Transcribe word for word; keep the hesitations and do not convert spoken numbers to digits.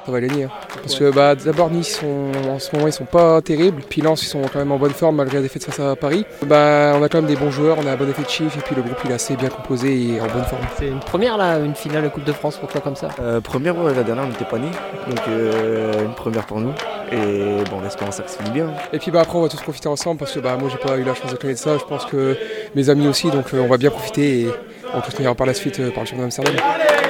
Ça va gagner. Hein. Parce que bah, d'abord Nice, sont, en ce moment ils sont pas terribles. Puis Lens ils sont quand même en bonne forme malgré la défaite face à Paris. Bah, on a quand même des bons joueurs, on a un bon effectif et puis le groupe il est assez bien composé et en bonne forme. C'est une première là, une finale de Coupe de France pour toi comme ça euh, Première, ouais, la dernière on n'était pas nés. Donc euh, une première pour nous. Et bon, on espère que ça se finit bien. Et puis bah, après on va tous profiter ensemble parce que bah, moi j'ai pas eu la chance de connaître ça. Je pense que mes amis aussi, donc euh, on va bien profiter et on va tous venir par la suite euh, par le championnat d'Amsterdam.